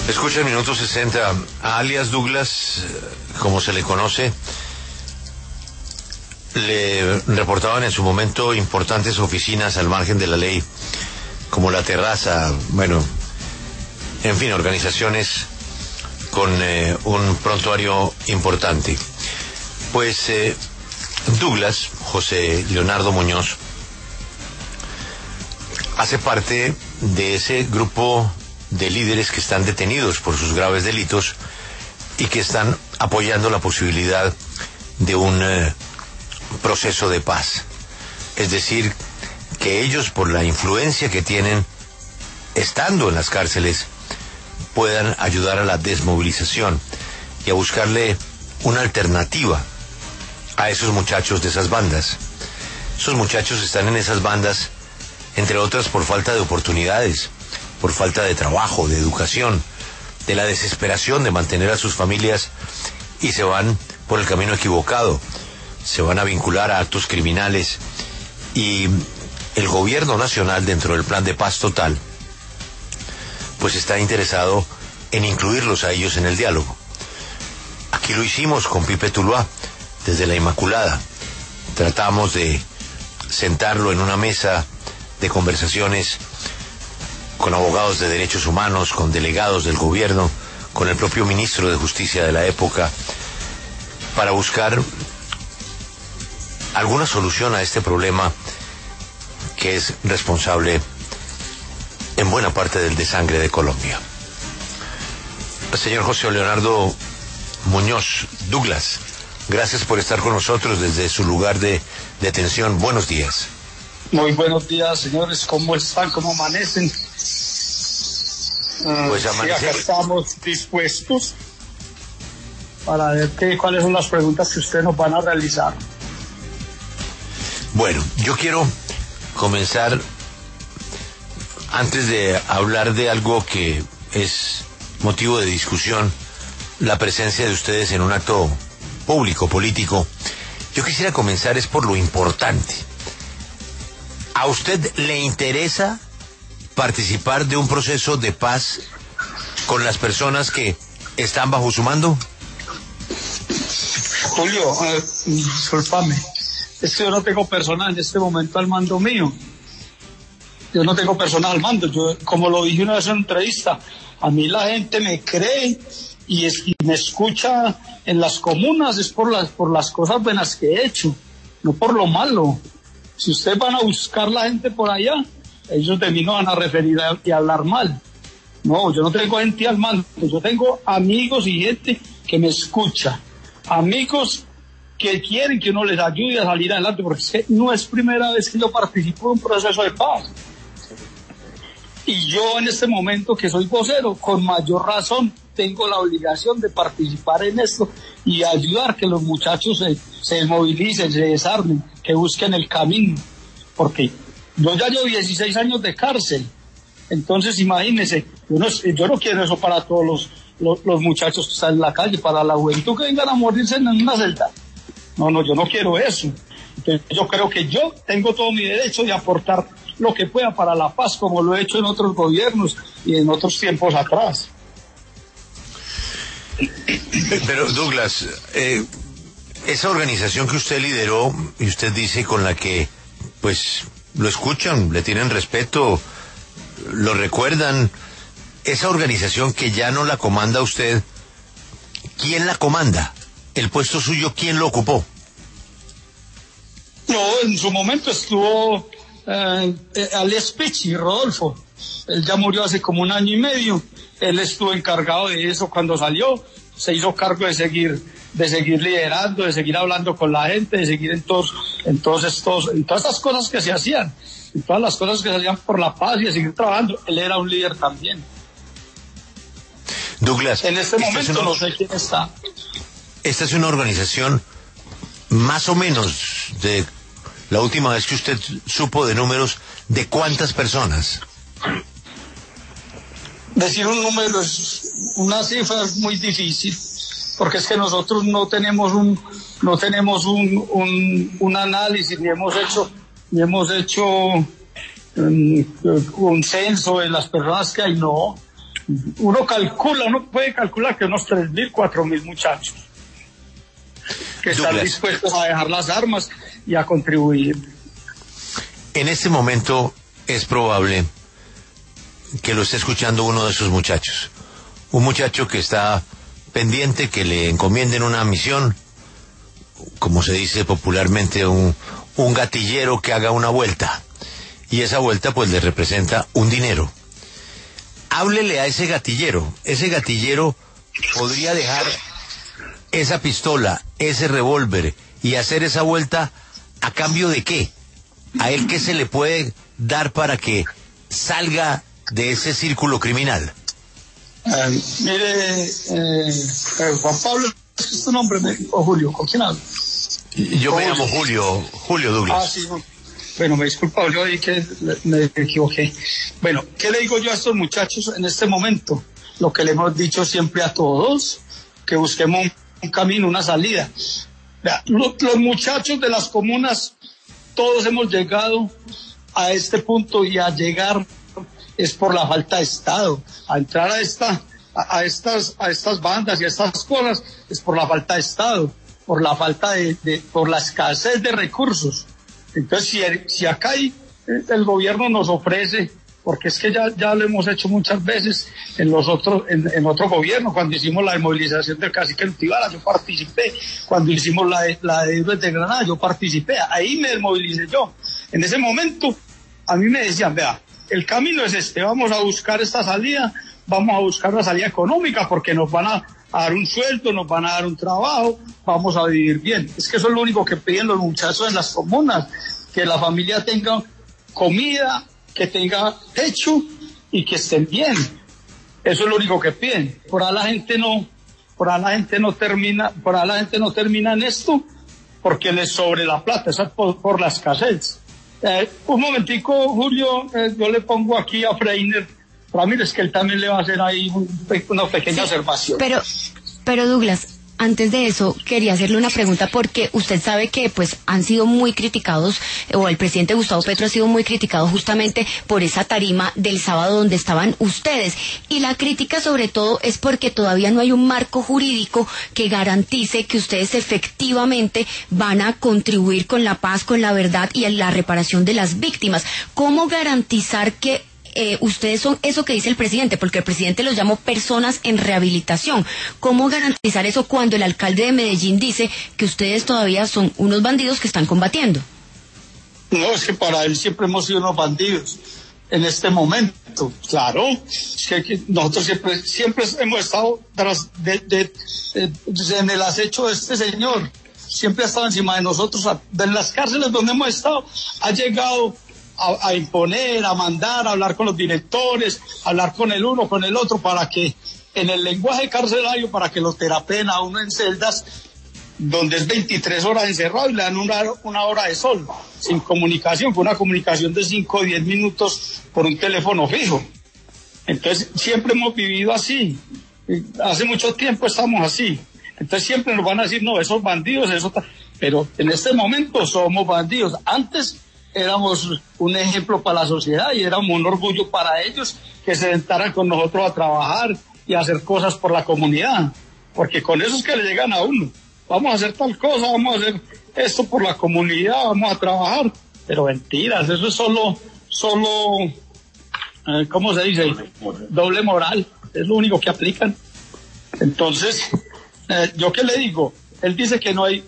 Escucha el minuto 60. A alias Douglas, como se le conoce, le reportaban en su momento importantes oficinas al margen de la ley, como La Terraza, bueno, en fin, organizaciones con un prontuario importante. Pues Douglas, José Leonardo Muñoz, hace parte de ese grupo de líderes que están detenidos por sus graves delitos y que están apoyando la posibilidad de un proceso de paz. Es decir, que ellos, por la influencia que tienen estando en las cárceles, puedan ayudar a la desmovilización y a buscarle una alternativa a esos muchachos de esas bandas. Esos muchachos están en esas bandas, entre otras, por falta de oportunidades, por falta de trabajo, de educación, de la desesperación de mantener a sus familias, y se van por el camino equivocado, se van a vincular a actos criminales, y el gobierno nacional, dentro del plan de paz total, pues está interesado en incluirlos a ellos en el diálogo. Aquí lo hicimos con Pipe Tuluá, desde la Inmaculada. Tratamos de sentarlo en una mesa de conversaciones con abogados de derechos humanos, con delegados del gobierno, con el propio ministro de Justicia de la época, para buscar alguna solución a este problema que es responsable en buena parte del desangre de Colombia. Señor José Leonardo Muñoz Douglas, gracias por estar con nosotros desde su lugar de detención. Buenos días. Muy buenos días, señores. ¿Cómo están? ¿Cómo amanecen? Pues sí, acá estamos dispuestos para ver cuáles son las preguntas que ustedes nos van a realizar. Bueno, yo quiero comenzar, antes de hablar de algo que es motivo de discusión, la presencia de ustedes en un acto público, político. Yo quisiera comenzar es por lo importante. ¿A usted le interesa participar de un proceso de paz con las personas que están bajo su mando? Julio, discúlpame, es que yo no tengo personas en este momento al mando mío. Yo no tengo personas al mando. Yo, como lo dije una vez en una entrevista, a mí la gente me cree y me escucha en las comunas es por las cosas buenas que he hecho, no por lo malo. Si ustedes van a buscar la gente por allá, ellos de mí no van a referir y hablar mal. No, yo no tengo gente al mando, yo tengo amigos y gente que me escucha, amigos que quieren que uno les ayude a salir adelante, porque es que no es primera vez que yo participo en un proceso de paz. Y yo en este momento que soy vocero, con mayor razón tengo la obligación de participar en esto y ayudar que los muchachos se movilicen, se desarmen, que busquen el camino, porque yo ya llevo 16 años de cárcel. Entonces imagínense, yo no quiero eso para todos los muchachos que están en la calle, para la juventud que vengan a morirse en una celda. No, yo no quiero eso. Entonces, yo creo que yo tengo todo mi derecho de aportar lo que pueda para la paz, como lo he hecho en otros gobiernos y en otros tiempos atrás. Pero Douglas, esa organización que usted lideró y usted dice con la que pues lo escuchan, le tienen respeto, lo recuerdan, esa organización que ya no la comanda usted, ¿quién la comanda? ¿El puesto suyo quién lo ocupó? No, en su momento estuvo Alex Pichi, Rodolfo. Él ya murió hace como 1 año y medio. Él estuvo encargado de eso cuando salió. Se hizo cargo de seguir liderando, de seguir hablando con la gente, de seguir en todas estas cosas que se hacían, en todas las cosas que se hacían por la paz y de seguir trabajando. Él era un líder también. Douglas, en este momento no sé quién está. Esta es una organización, más o menos, de la última vez que usted supo de números, ¿de cuántas personas? Decir un número es una cifra es muy difícil, porque es que nosotros no tenemos un análisis, ni hemos hecho un censo de las personas que hay, no. Uno puede calcular que unos 3.000, 4.000 muchachos que están dispuestos a dejar las armas y a contribuir. En este momento es probable que lo esté escuchando uno de esos muchachos. Un muchacho que está pendiente, que le encomienden una misión, como se dice popularmente, un gatillero que haga una vuelta. Y esa vuelta pues le representa un dinero. Háblele a ese gatillero. Ese gatillero podría dejar esa pistola, ese revólver y hacer esa vuelta ¿a cambio de qué? ¿A él qué se le puede dar para que salga de ese círculo criminal? Mire, Juan Pablo, ¿es tu nombre? ¿O Julio? ¿Con quién hablo? Yo me llamo Julio Douglas. Ah, sí. Bueno, me disculpa, yo ahí que me equivoqué. Bueno, ¿qué le digo yo a estos muchachos en este momento? Lo que le hemos dicho siempre a todos, que busquemos un camino, una salida. Vea, los muchachos de las comunas, todos hemos llegado a este punto, y a llegar es por la falta de Estado. A entrar a estas bandas y a estas cosas es por la falta de Estado, por la falta por la escasez de recursos. Entonces, si acá el gobierno nos ofrece, porque es que ya lo hemos hecho muchas veces en otro gobierno, cuando hicimos la desmovilización del cacique Nutibara, yo participé, cuando hicimos la de Héroes de Granada, yo participé, ahí me desmovilicé yo. En ese momento, a mí me decían, vea, el camino es este, vamos a buscar esta salida, vamos a buscar una salida económica, porque nos van a dar un sueldo, nos van a dar un trabajo, vamos a vivir bien. Es que eso es lo único que piden los muchachos en las comunas, que la familia tenga comida, que tenga techo y que estén bien. Eso es lo único que piden. Por ahí la gente no termina en esto porque les sobre la plata, eso es por la escasez. Un momentico, Julio, yo le pongo aquí a Freiner Ramírez, que él también le va a hacer ahí una pequeña observación. Pero Douglas, antes de eso, quería hacerle una pregunta, porque usted sabe que pues han sido muy criticados, o el presidente Gustavo Petro ha sido muy criticado justamente por esa tarima del sábado donde estaban ustedes, y la crítica sobre todo es porque todavía no hay un marco jurídico que garantice que ustedes efectivamente van a contribuir con la paz, con la verdad y en la reparación de las víctimas. ¿Cómo garantizar que ustedes son eso que dice el presidente? Porque el presidente los llamó personas en rehabilitación. ¿Cómo garantizar eso cuando el alcalde de Medellín dice que ustedes todavía son unos bandidos que están combatiendo? No, es que para él siempre hemos sido unos bandidos. En este momento, claro, es que nosotros siempre hemos estado en el acecho de este señor. Siempre ha estado encima de nosotros. En las cárceles donde hemos estado, ha llegado a imponer, a mandar, a hablar con los directores, a hablar con el uno, con el otro, para que en el lenguaje carcelario, para que lo terapeen a uno en celdas donde es 23 horas encerrado y le dan una hora de sol, sin comunicación, con una comunicación de 5 o 10 minutos por un teléfono fijo. Entonces siempre hemos vivido así, hace mucho tiempo estamos así. Entonces siempre nos van a decir, no, esos bandidos, pero en este momento somos bandidos. Antes éramos un ejemplo para la sociedad y éramos un orgullo para ellos que se sentaran con nosotros a trabajar y a hacer cosas por la comunidad, porque con eso es que le llegan a uno. Vamos a hacer tal cosa, vamos a hacer esto por la comunidad, vamos a trabajar, pero mentiras, eso es solo, ¿cómo se dice? Doble moral, es lo único que aplican. Entonces, ¿yo qué le digo? Él dice que no hay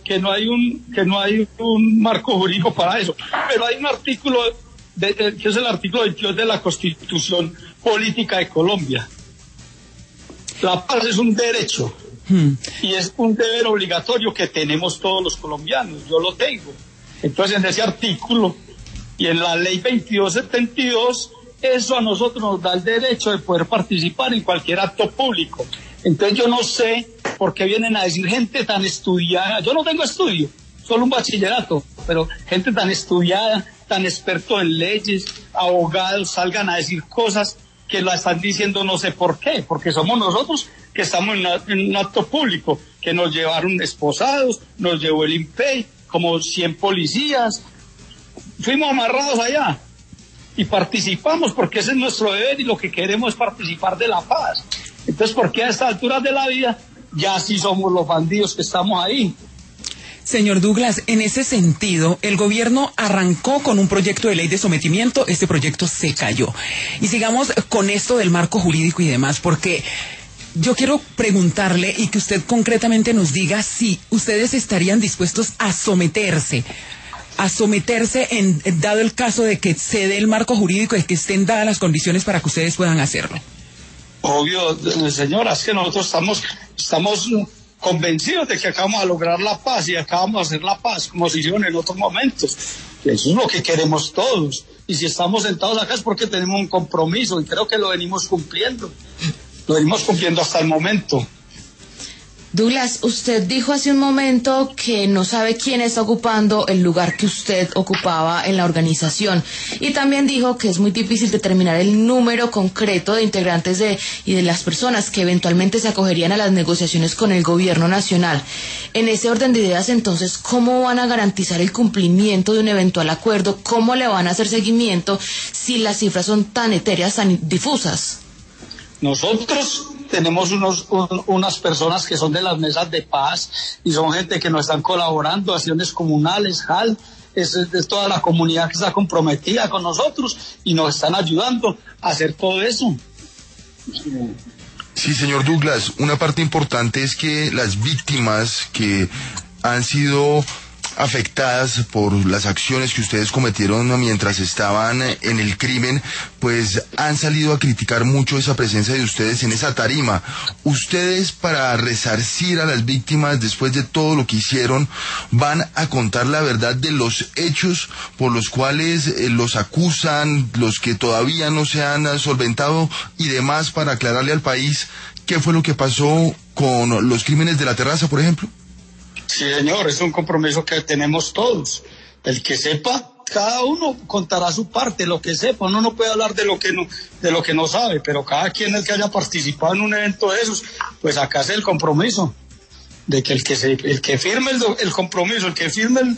un marco jurídico para eso, pero hay un artículo que es el artículo 22 de la Constitución Política de Colombia. La paz es un derecho y es un deber obligatorio que tenemos todos los colombianos. Yo lo tengo. Entonces, en ese artículo y en la ley 2272, eso a nosotros nos da el derecho de poder participar en cualquier acto público. Entonces yo no sé por qué vienen a decir gente tan estudiada. Yo no tengo estudio, solo un bachillerato, pero gente tan estudiada, tan experto en leyes, abogados, salgan a decir cosas que la están diciendo no sé por qué, porque somos nosotros que estamos en un acto público, que nos llevaron esposados, nos llevó el INPEI, como 100 policías, fuimos amarrados allá, y participamos porque ese es nuestro deber y lo que queremos es participar de la paz. Entonces, ¿por qué a estas alturas de la vida ya sí somos los bandidos que estamos ahí? Señor Douglas, en ese sentido, el gobierno arrancó con un proyecto de ley de sometimiento, este proyecto se cayó. Y sigamos con esto del marco jurídico y demás, porque yo quiero preguntarle y que usted concretamente nos diga si ustedes estarían dispuestos a someterse dado el caso de que se dé el marco jurídico y que estén dadas las condiciones para que ustedes puedan hacerlo. Obvio, señora, es que nosotros estamos convencidos de que acabamos de lograr la paz y acabamos de hacer la paz, como se hicieron en otros momentos. Eso es lo que queremos todos. Y si estamos sentados acá es porque tenemos un compromiso y creo que lo venimos cumpliendo. Lo venimos cumpliendo hasta el momento. Douglas, usted dijo hace un momento que no sabe quién está ocupando el lugar que usted ocupaba en la organización y también dijo que es muy difícil determinar el número concreto de integrantes y de las personas que eventualmente se acogerían a las negociaciones con el gobierno nacional. En ese orden de ideas, entonces, ¿cómo van a garantizar el cumplimiento de un eventual acuerdo? ¿Cómo le van a hacer seguimiento si las cifras son tan etéreas, tan difusas? Nosotros tenemos unas personas que son de las mesas de paz y son gente que nos están colaborando, acciones comunales, JAL, es toda la comunidad que está comprometida con nosotros y nos están ayudando a hacer todo eso. Sí, señor Douglas, una parte importante es que las víctimas que han sido afectadas por las acciones que ustedes cometieron mientras estaban en el crimen, pues han salido a criticar mucho esa presencia de ustedes en esa tarima. Ustedes, para resarcir a las víctimas después de todo lo que hicieron, van a contar la verdad de los hechos por los cuales los acusan, los que todavía no se han solventado y demás, para aclararle al país qué fue lo que pasó con los crímenes de La Terraza, por ejemplo. Sí, señor, es un compromiso que tenemos todos. El que sepa, cada uno contará su parte, lo que sepa. Uno no puede hablar de lo que no sabe, pero cada quien el que haya participado en un evento de esos, pues acá es el compromiso de que el que firme el compromiso, el que firme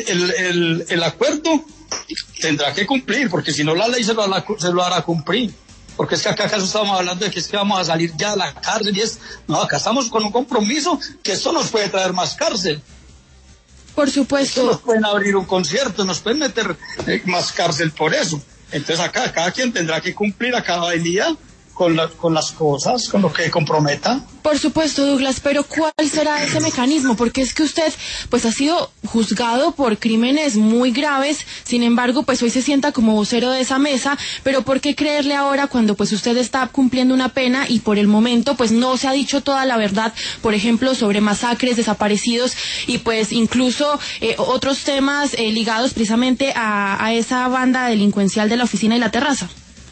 el acuerdo, tendrá que cumplir, porque si no la ley se lo hará cumplir. Porque es que acá acaso estamos hablando de que es que vamos a salir ya de la cárcel y no, acá estamos con un compromiso que esto nos puede traer más cárcel. Por supuesto. Nos pueden abrir un concierto, nos pueden meter más cárcel por eso. Entonces acá cada quien tendrá que cumplir a cada día con las cosas, con lo que comprometa. Por supuesto, Douglas, pero ¿cuál será ese mecanismo? Porque es que usted, pues, ha sido juzgado por crímenes muy graves, sin embargo, pues, hoy se sienta como vocero de esa mesa, pero ¿por qué creerle ahora cuando, pues, usted está cumpliendo una pena y por el momento, pues, no se ha dicho toda la verdad, por ejemplo, sobre masacres, desaparecidos y, pues, incluso otros temas ligados precisamente a esa banda delincuencial de la Oficina y La Terraza?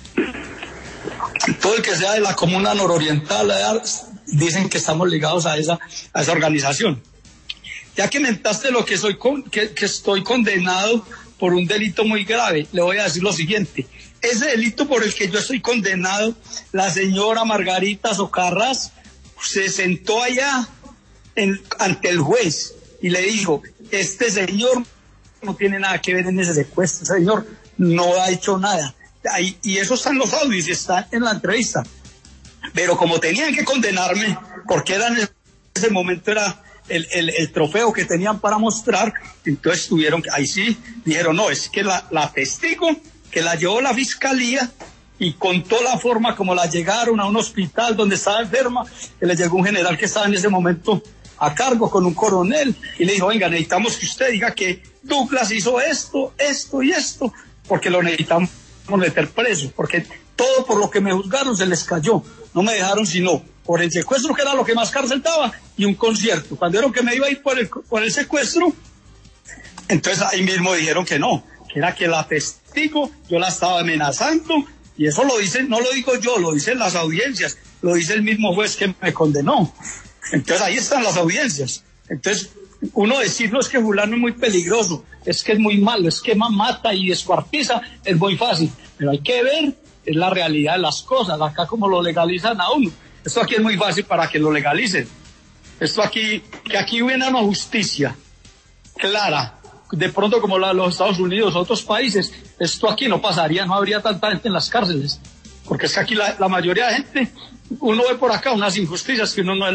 Todo el que sea de la comuna nororiental dicen que estamos ligados a esa organización. Ya que mentaste lo que que estoy condenado por un delito muy grave, le voy a decir lo siguiente. Ese delito por el que yo estoy condenado, la señora Margarita Socarrás se sentó allá ante el juez y le dijo, este señor no tiene nada que ver en ese secuestro, ese señor no ha hecho nada. Y eso está en los audios y está en la entrevista. Pero como tenían que condenarme, porque en ese momento era el trofeo que tenían para mostrar, entonces ahí sí, dijeron, no, es que la testigo que la llevó la fiscalía y contó la forma como la llegaron a un hospital donde estaba enferma, que le llegó un general que estaba en ese momento a cargo con un coronel y le dijo, venga, necesitamos que usted diga que Douglas hizo esto y esto, porque lo necesitamos meter preso, porque todo por lo que me juzgaron se les cayó, no me dejaron sino por el secuestro, que era lo que más cárcel daba, y un concierto. Cuando dijeron que me iba a ir por el secuestro, entonces ahí mismo dijeron que no, que era que la testigo yo la estaba amenazando, y eso lo dicen, no lo digo yo, lo dicen las audiencias, lo dice el mismo juez que me condenó. Entonces ahí están las audiencias. Entonces uno decirlo es que fulano es muy peligroso, es que es muy malo, es que mata y descuartiza, es muy fácil, pero hay que ver, es la realidad de las cosas, acá como lo legalizan a uno. Esto aquí es muy fácil para que lo legalicen. Esto aquí, que aquí viene una justicia clara, de pronto como los Estados Unidos, otros países, esto aquí no pasaría, no habría tanta gente en las cárceles, porque es que aquí la mayoría de gente, uno ve por acá unas injusticias que uno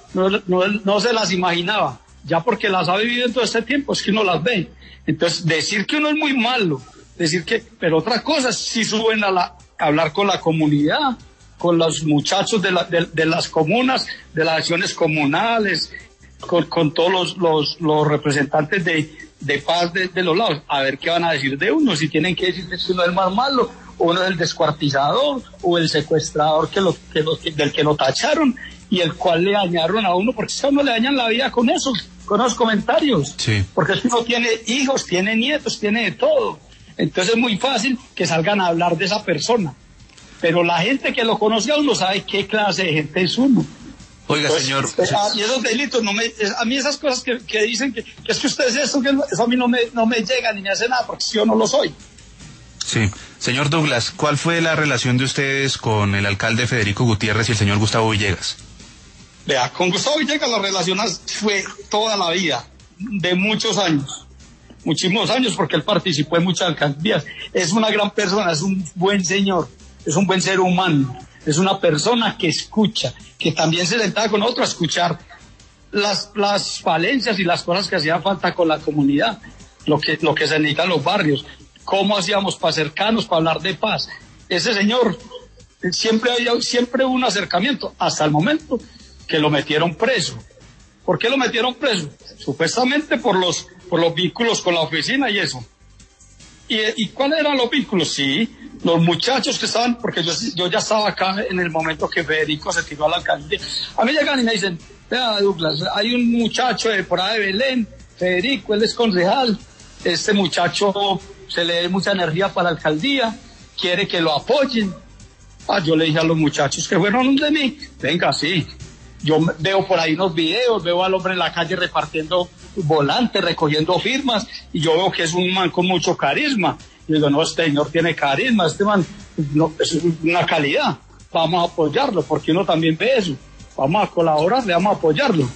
no se las imaginaba, ya porque las ha vivido en todo este tiempo, es que uno las ve. Entonces, decir que uno es muy malo, pero otra cosa, si suben a hablar con la comunidad, con los muchachos de las comunas, de las acciones comunales, con todos los representantes de paz de los lados, a ver qué van a decir de uno, si tienen que decir que uno es el más malo, o uno es el descuartizador, o el secuestrador del que lo tacharon, y el cual le dañaron a uno, porque si a uno le dañan la vida con esos comentarios, sí. Porque si uno tiene hijos, tiene nietos, tiene de todo, entonces es muy fácil que salgan a hablar de esa persona, pero la gente que lo conoce a uno sabe qué clase de gente es uno. Oiga, entonces, señor. Y esos delitos, a mí esas cosas que dicen que es que usted es esto, eso a mí no me llega ni me hace nada, porque yo no lo soy. Sí. Señor Douglas, ¿cuál fue la relación de ustedes con el alcalde Federico Gutiérrez y el señor Gustavo Villegas? Vea, con Gustavo Villegas la relación fue toda la vida, de muchos años, muchísimos años, porque él participó en muchas alcaldías. Es una gran persona, es un buen señor, es un buen ser humano, es una persona que escucha, que también se sentaba con otros a escuchar las falencias y las cosas que hacían falta con la comunidad, lo que se necesita en los barrios, cómo hacíamos para acercarnos, para hablar de paz. Ese señor, siempre hubo un acercamiento, hasta el momento que lo metieron preso. ¿Por qué lo metieron preso? Supuestamente por los vínculos con la oficina y eso. ¿Y cuáles eran los vínculos? Sí, los muchachos que estaban, porque yo ya estaba acá en el momento que Federico se tiró a la alcaldía. A mí llegan y me dicen, vea Douglas, hay un muchacho de por ahí de Belén, Federico, él es concejal, este muchacho se le dé mucha energía para la alcaldía, quiere que lo apoyen. Yo le dije a los muchachos que fueron de mí, venga, sí. Yo veo por ahí unos videos, veo al hombre en la calle repartiendo volantes, recogiendo firmas, y yo veo que es un man con mucho carisma. Y digo, no, este señor tiene carisma, este man no, es una calidad. Vamos a apoyarlo, porque uno también ve eso. Vamos a colaborarle, vamos a apoyarlo.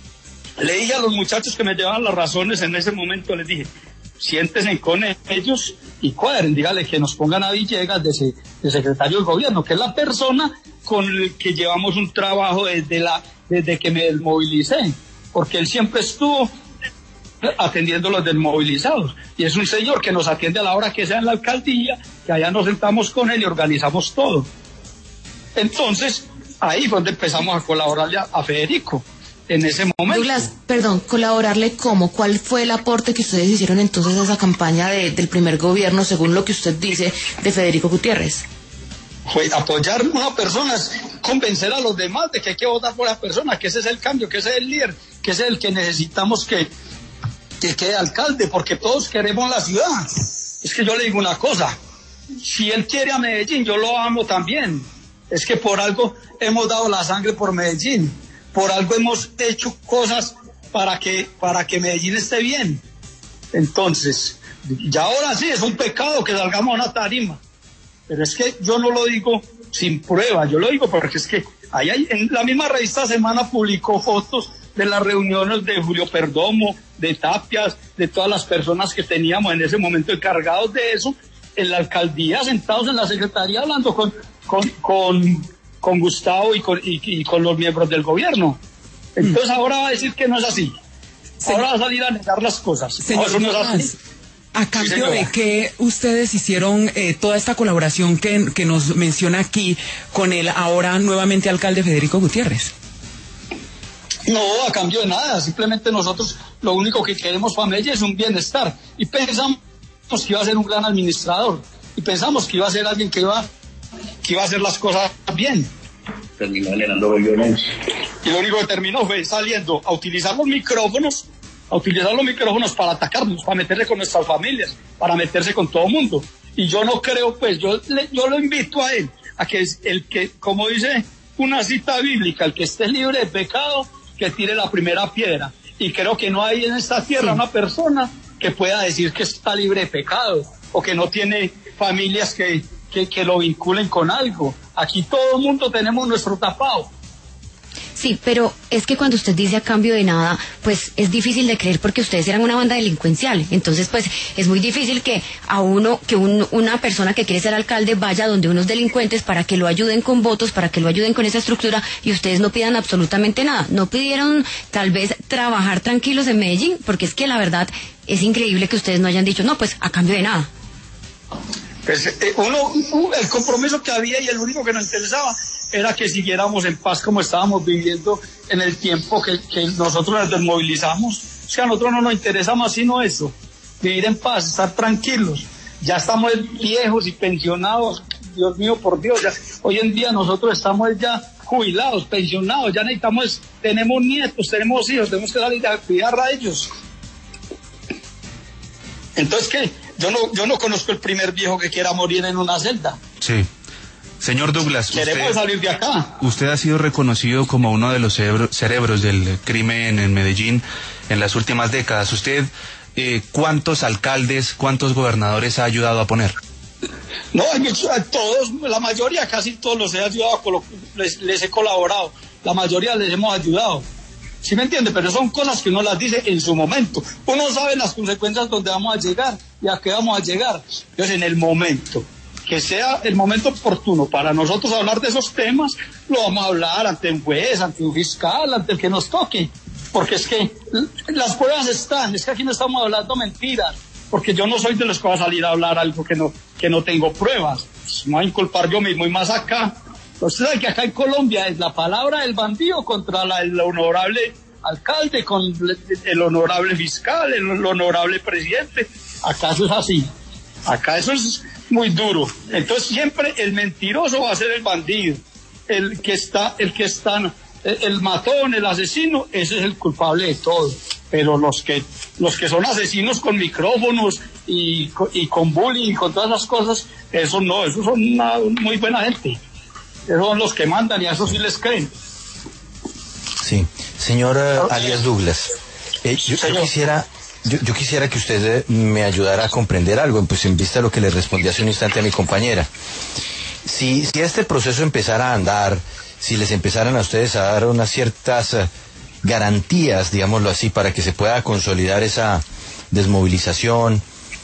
Le dije a los muchachos que me llevaban las razones en ese momento, les dije, siéntense con ellos y cuadren, dígale que nos pongan a Villegas de secretario del gobierno, que es la persona con el que llevamos un trabajo desde que me desmovilicé, porque él siempre estuvo atendiendo a los desmovilizados, y es un señor que nos atiende a la hora que sea en la alcaldía, que allá nos sentamos con él y organizamos todo. Entonces, ahí fue donde empezamos a colaborarle a Federico. En ese momento. Douglas, perdón, colaborarle ¿cómo? ¿Cuál fue el aporte que ustedes hicieron entonces a esa campaña del primer gobierno, según lo que usted dice, de Federico Gutiérrez? Fue apoyar a una persona, convencer a los demás de que hay que votar por esa persona, que ese es el cambio, que ese es el líder, que ese es el que necesitamos que quede alcalde, porque todos queremos la ciudad. Es que yo le digo una cosa, si él quiere a Medellín, yo lo amo también. Es que por algo hemos dado la sangre por Medellín. Por algo hemos hecho cosas para que Medellín esté bien. Entonces, ya ahora sí, es un pecado que salgamos a una tarima. Pero es que yo no lo digo sin prueba, yo lo digo porque es que en la misma revista Semana publicó fotos de las reuniones de Julio Perdomo, de Tapias, de todas las personas que teníamos en ese momento encargados de eso, en la alcaldía, sentados en la secretaría hablando con Gustavo y con los miembros del gobierno. Entonces ahora va a decir que no es así. Ahora va a salir a negar las cosas. Señor, eso no es así. ¿A cambio de que ustedes hicieron toda esta colaboración que nos menciona aquí con el ahora nuevamente alcalde Federico Gutiérrez? No, a cambio de nada. Simplemente nosotros lo único que queremos para Medellín es un bienestar. Y pensamos que iba a ser un gran administrador. Y pensamos que iba a ser alguien que iba a hacer las cosas bien. Terminó generando violencia. Y lo único que terminó fue saliendo a utilizar los micrófonos para atacarnos, para meterse con nuestras familias, para meterse con todo el mundo. Y yo no creo, pues, yo lo invito a él, a que el que, como dice una cita bíblica, el que esté libre de pecado, que tire la primera piedra. Y creo que no hay en esta tierra una persona que pueda decir que está libre de pecado, o que no tiene familias que lo vinculen con algo. Aquí todo el mundo tenemos nuestro tapado. Sí, pero es que cuando usted dice a cambio de nada, pues es difícil de creer porque ustedes eran una banda delincuencial. Entonces, pues es muy difícil que una persona que quiere ser alcalde vaya donde unos delincuentes para que lo ayuden con votos, para que lo ayuden con esa estructura y ustedes no pidan absolutamente nada. No pidieron tal vez trabajar tranquilos en Medellín, porque es que la verdad es increíble que ustedes no hayan dicho, no, pues a cambio de nada. Pues el compromiso que había y el único que nos interesaba era que siguiéramos en paz como estábamos viviendo en el tiempo que nosotros nos desmovilizamos. O sea, a nosotros no nos interesa más sino eso, vivir en paz, estar tranquilos. Ya estamos viejos y pensionados, Dios mío, por Dios, ya, hoy en día nosotros estamos ya jubilados, pensionados, ya tenemos nietos, tenemos hijos, tenemos que salir a cuidar a ellos. Entonces, ¿qué? Yo no conozco el primer viejo que quiera morir en una celda. Sí. Señor Douglas, queremos salir de acá. Usted ha sido reconocido como uno de los cerebros del crimen en Medellín en las últimas décadas. ¿Usted cuántos alcaldes, cuántos gobernadores ha ayudado a poner? No, a todos, la mayoría, casi todos los he ayudado, les he colaborado. La mayoría les hemos ayudado. ¿Sí me entiende? Pero son cosas que uno las dice en su momento. Uno sabe las consecuencias donde vamos a llegar y a qué vamos a llegar. Entonces, en el momento, que sea el momento oportuno para nosotros hablar de esos temas, lo vamos a hablar ante un juez, ante un fiscal, ante el que nos toque. Porque es que las pruebas están, es que aquí no estamos hablando mentiras. Porque yo no soy de los que va a salir a hablar algo que no tengo pruebas. Pues me voy a inculpar yo mismo y más acá. Usted sabe que acá en Colombia es la palabra del bandido contra el honorable alcalde, con el honorable fiscal, el honorable presidente. Acá eso es así. Acá eso es muy duro. Entonces siempre el mentiroso va a ser el bandido. El matón, el asesino, ese es el culpable de todo. Pero los que son asesinos con micrófonos y con bullying y con todas esas cosas, esos son una muy buena gente. Esos son los que mandan y a eso sí les creen. Sí, señor alias Douglas, yo quisiera que usted me ayudara a comprender algo, pues en vista de lo que le respondí hace un instante a mi compañera. Si este proceso empezara a andar, si les empezaran a ustedes a dar unas ciertas garantías, digámoslo así, para que se pueda consolidar esa desmovilización,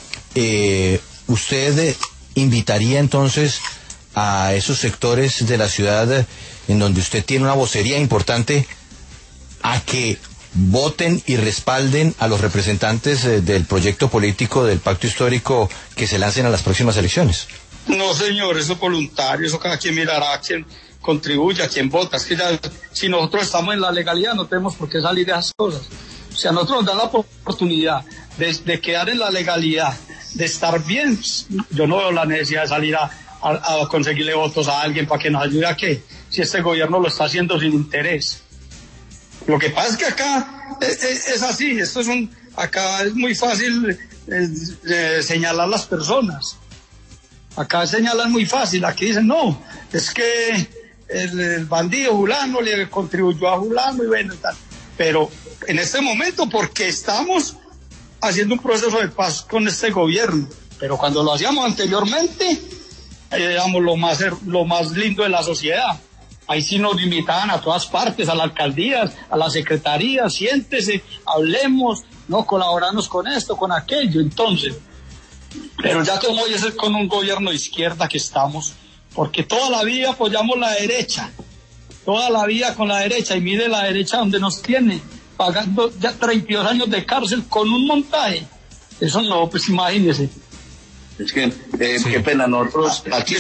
¿usted invitaría entonces a esos sectores de la ciudad en donde usted tiene una vocería importante a que voten y respalden a los representantes del proyecto político del pacto histórico que se lancen a las próximas elecciones? No, señor, eso es voluntario, eso cada quien mirará a quien contribuye, a quien vota. Es que ya, si nosotros estamos en la legalidad, no tenemos por qué salir de esas cosas. O sea, nosotros nos dan la oportunidad de quedar en la legalidad, de estar bien. Yo no veo la necesidad de salir a conseguirle votos a alguien para que nos ayude a qué, si este gobierno lo está haciendo sin interés. Lo que pasa es que acá es así, acá es muy fácil señalar las personas. Acá señalan muy fácil, aquí dicen, no, es que el bandido fulano le contribuyó a fulano y bueno y tal. Pero en este momento, porque estamos haciendo un proceso de paz con este gobierno, pero cuando lo hacíamos anteriormente, éramos lo más lindo de la sociedad. Ahí sí nos invitaban a todas partes, a las alcaldías, a las secretarías, siéntese, hablemos, no colaboramos con esto, con aquello, entonces. Pero ya como hoy es con un gobierno de izquierda que estamos, porque toda la vida apoyamos la derecha, toda la vida con la derecha, y mire la derecha donde nos tiene, pagando ya 32 años de cárcel con un montaje. Eso no, pues imagínese. Es que, qué pena, nosotros aquí...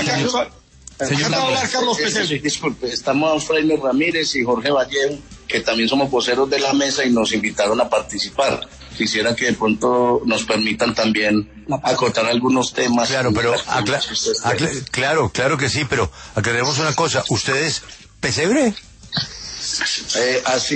Disculpe, estamos Fraile Ramírez y Jorge Vallejo, que también somos voceros de la mesa y nos invitaron a participar. Quisiera que de pronto nos permitan también acotar algunos temas. Claro, pero claro que sí, pero aclaremos una cosa. ¿Ustedes pesebre? Así